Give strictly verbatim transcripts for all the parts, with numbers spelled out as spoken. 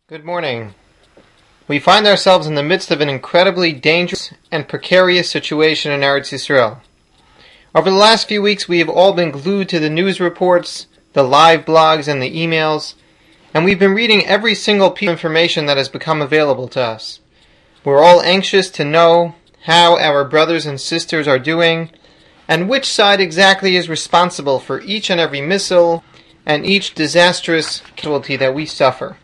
Good morning. We find ourselves in the midst of an incredibly dangerous and precarious situation in Eretz Yisrael. Over the last few weeks, we have all been glued to the news reports, the live blogs, and the emails, and we've been reading every single piece of information that has become available to us. We're all anxious to know how our brothers and sisters are doing, and which side exactly is responsible for each and every missile and each disastrous casualty that we suffer.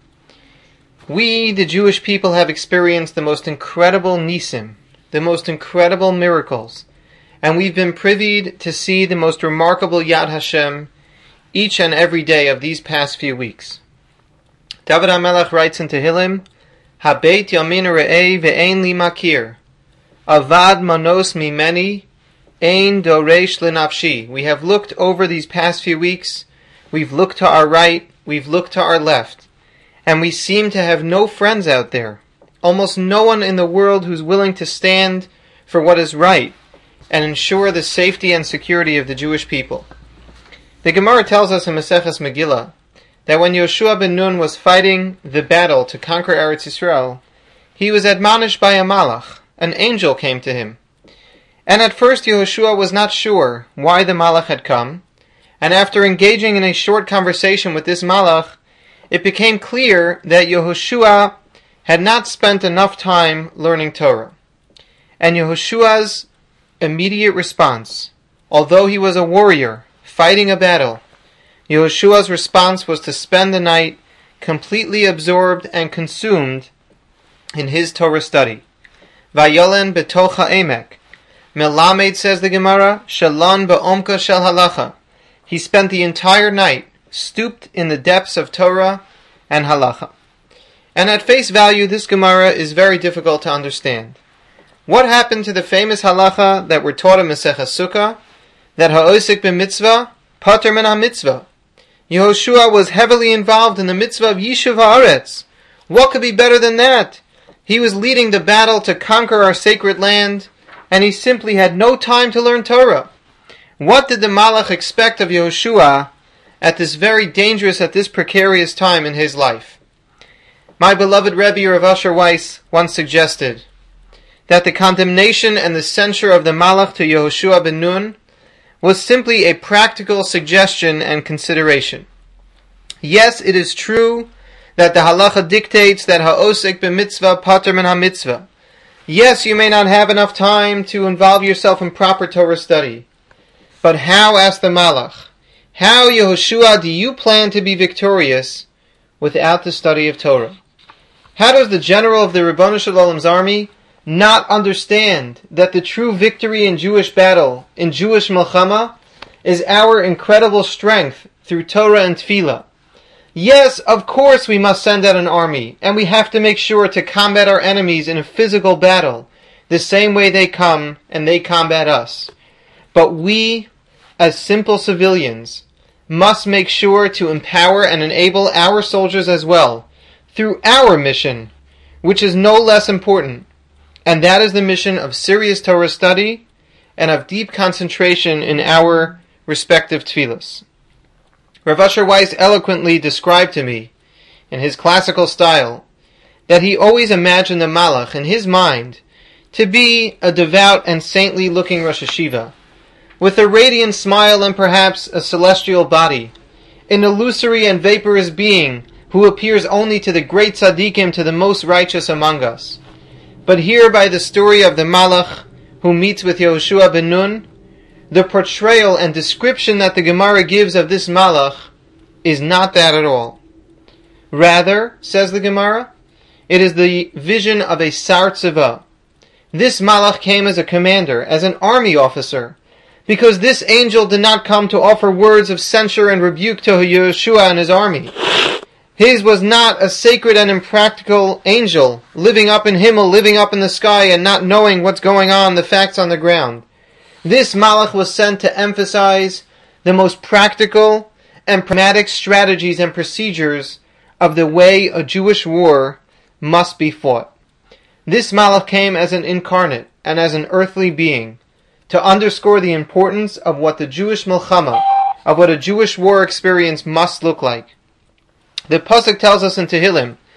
We, the Jewish people, have experienced the most incredible nisim, the most incredible miracles, and we've been privy to see the most remarkable Yad Hashem each and every day of these past few weeks. David HaMelech writes in Tehillim, Habeit yamin re'ei ve'ein li makir, avad manos mimeni, ein doresh lenafshi. We have looked over these past few weeks, we've looked to our right, we've looked to our left, and we seem to have no friends out there. Almost no one in the world who's willing to stand for what is right and ensure the safety and security of the Jewish people. The Gemara tells us in Maseches Megillah that when Yoshua ben Nun was fighting the battle to conquer Eretz Yisrael, he was admonished by a malach. An angel came to him. And at first Yehoshua was not sure why the malach had come, and after engaging in a short conversation with this malach, it became clear that Yehoshua had not spent enough time learning Torah. And Yehoshua's immediate response, although he was a warrior fighting a battle, Yehoshua's response was to spend the night completely absorbed and consumed in his Torah study. Vayolen betoch ha'emek. Melamed, says the Gemara, shalon ba'omka shel halacha. He spent the entire night stooped in the depths of Torah and halacha. And at face value, this Gemara is very difficult to understand. What happened to the famous halacha that were taught in Maseches Sukkah, that ha'osik b'mitzvah, pater min ha'mitzvah? Yehoshua was heavily involved in the mitzvah of Yishuv ha'aretz. What could be better than that? He was leading the battle to conquer our sacred land, and he simply had no time to learn Torah. What did the malach expect of Yehoshua at this very dangerous, at this precarious time in his life? My beloved Rebbe Rav Asher Weiss once suggested that the condemnation and the censure of the malach to Yehoshua ben Nun was simply a practical suggestion and consideration. Yes, it is true that the halacha dictates that ha'osek b'mitzvah pater min ha'mitzvah. Yes, you may not have enough time to involve yourself in proper Torah study. But how, asked the malach, how, Yehoshua, do you plan to be victorious without the study of Torah? How does the general of the Ribono Shel Olam's army not understand that the true victory in Jewish battle, in Jewish milchama, is our incredible strength through Torah and Tefillah? Yes, of course we must send out an army, and we have to make sure to combat our enemies in a physical battle, the same way they come and they combat us. But we, as simple civilians, must make sure to empower and enable our soldiers as well through our mission, which is no less important, and that is the mission of serious Torah study and of deep concentration in our respective tefillos. Rav Asher Weiss eloquently described to me, in his classical style, that he always imagined the malach in his mind to be a devout and saintly looking Rosh Hashiva, with a radiant smile and perhaps a celestial body, an illusory and vaporous being who appears only to the great tzaddikim, to the most righteous among us. But here, by the story of the malach who meets with Yehoshua ben Nun, the portrayal and description that the Gemara gives of this malach is not that at all. Rather, says the Gemara, it is the vision of a sar tzeva. This malach came as a commander, as an army officer, because this angel did not come to offer words of censure and rebuke to Yehoshua and his army. His was not a sacred and impractical angel, living up in Himmel, living up in the sky, and not knowing what's going on, the facts on the ground. This malach was sent to emphasize the most practical and pragmatic strategies and procedures of the way a Jewish war must be fought. This malach came as an incarnate and as an earthly being, to underscore the importance of what the Jewish milchama, of what a Jewish war experience must look like. The pasuk tells us in Tehillim,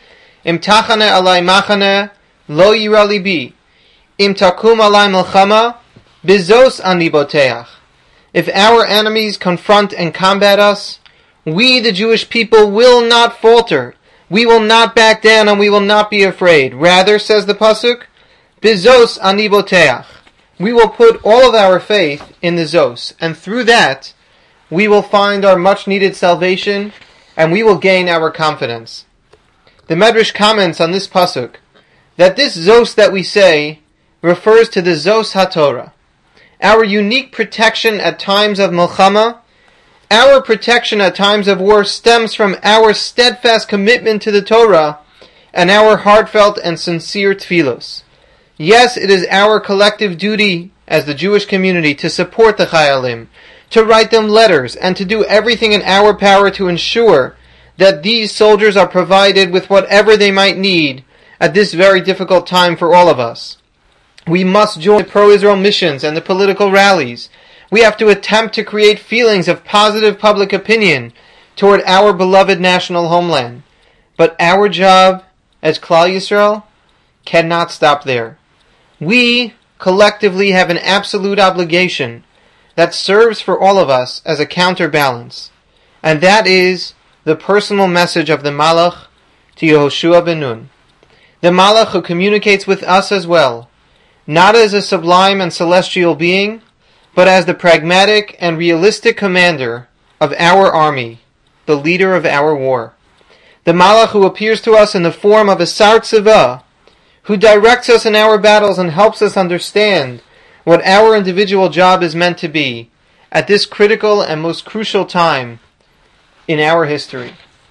Im tachane alai machane, lo yira libi. Im takum alai milchama, bizos ani boteach. If our enemies confront and combat us, we, the Jewish people, will not falter. We will not back down and we will not be afraid. Rather, says the Pasuk, bizos ani boteach. We will put all of our faith in the Zos, and through that, we will find our much-needed salvation, and we will gain our confidence. The Medrash comments on this Pasuk that this Zos that we say refers to the Zos HaTorah, our unique protection at times of Milchama. Our protection at times of war stems from our steadfast commitment to the Torah and our heartfelt and sincere tefillos. Yes, it is our collective duty as the Jewish community to support the Chayalim, to write them letters, and to do everything in our power to ensure that these soldiers are provided with whatever they might need at this very difficult time for all of us. We must join the pro-Israel missions and the political rallies. We have to attempt to create feelings of positive public opinion toward our beloved national homeland. But our job as Klal Yisrael cannot stop there. We collectively have an absolute obligation that serves for all of us as a counterbalance, and that is the personal message of the Malach to Yehoshua ben Nun. The Malach who communicates with us as well, not as a sublime and celestial being, but as the pragmatic and realistic commander of our army, the leader of our war. The Malach who appears to us in the form of a Sar Tzivah, who directs us in our battles and helps us understand what our individual job is meant to be at this critical and most crucial time in our history.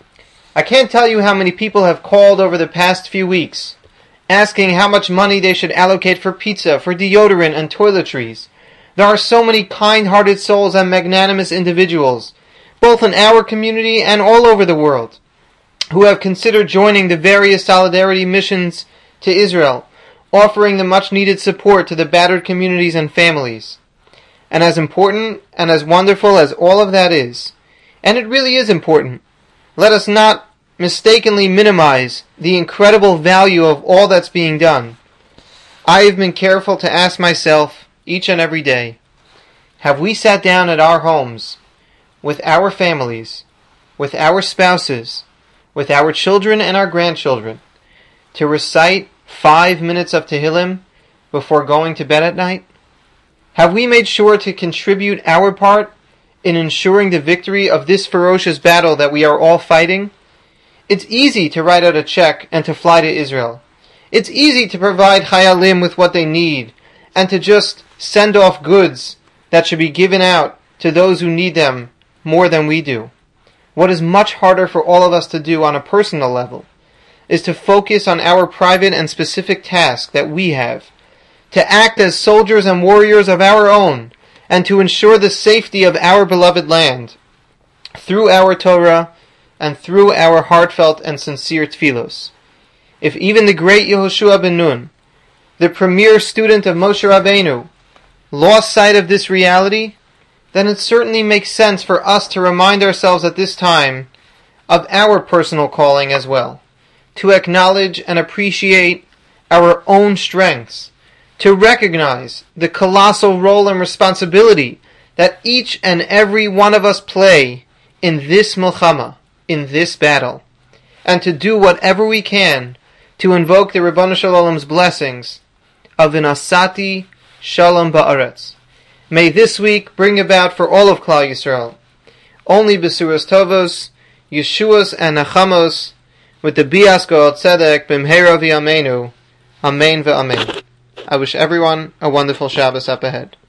I can't tell you how many people have called over the past few weeks asking how much money they should allocate for pizza, for deodorant, and toiletries. There are so many kind-hearted souls and magnanimous individuals, both in our community and all over the world, who have considered joining the various solidarity missions to Israel, offering the much-needed support to the battered communities and families. And as important and as wonderful as all of that is, and it really is important, let us not mistakenly minimize the incredible value of all that's being done. I have been careful to ask myself each and every day, have we sat down at our homes, with our families, with our spouses, with our children and our grandchildren, to recite five minutes of Tehillim before going to bed at night? Have we made sure to contribute our part in ensuring the victory of this ferocious battle that we are all fighting? It's easy to write out a check and to fly to Israel. It's easy to provide Chayalim with what they need and to just send off goods that should be given out to those who need them more than we do. What is much harder for all of us to do on a personal level is to focus on our private and specific task that we have, to act as soldiers and warriors of our own, and to ensure the safety of our beloved land, through our Torah and through our heartfelt and sincere tefillos. If even the great Yehoshua ben Nun, the premier student of Moshe Rabbeinu, lost sight of this reality, then it certainly makes sense for us to remind ourselves at this time of our personal calling as well, to acknowledge and appreciate our own strengths, to recognize the colossal role and responsibility that each and every one of us play in this milchama, in this battle, and to do whatever we can to invoke the Ribono Shel Olam's blessings of V'nasati Shalom Ba'aretz. May this week bring about for all of Klal Yisrael only Besuras Tovos, Yeshuas and Nachamos, with the Bias Goel Tzedek B'mheira V'yameinu. Amen v'amen. I wish everyone a wonderful Shabbos up ahead.